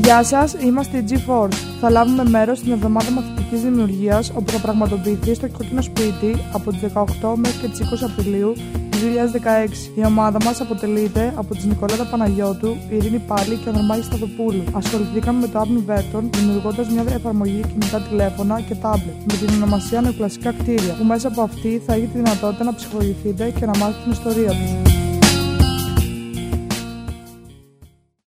Γεια σας, είμαστε η G-Force. Θα λάβουμε μέρος στην εβδομάδα μαθητικής δημιουργίας, όπου θα πραγματοποιηθεί στο Κόκκινο Σπίτι από τις 18 μέχρι και τις 20 Απριλίου 2016. Η ομάδα μας αποτελείται από τις Νικολέτα Παναγιώτου, Ειρήνη Πάλη και Ανδρομάχη Σταδοπούλου. Ασχοληθήκαμε με το App Niveton, δημιουργώντας μια εφαρμογή κινητά τηλέφωνα και τάμπλετ με την ονομασία Νεοκλασικά Κτίρια, που μέσα από αυτή θα έχετε τη δυνατότητα να ψυχολογηθείτε και να μάθετε την ιστορία τους.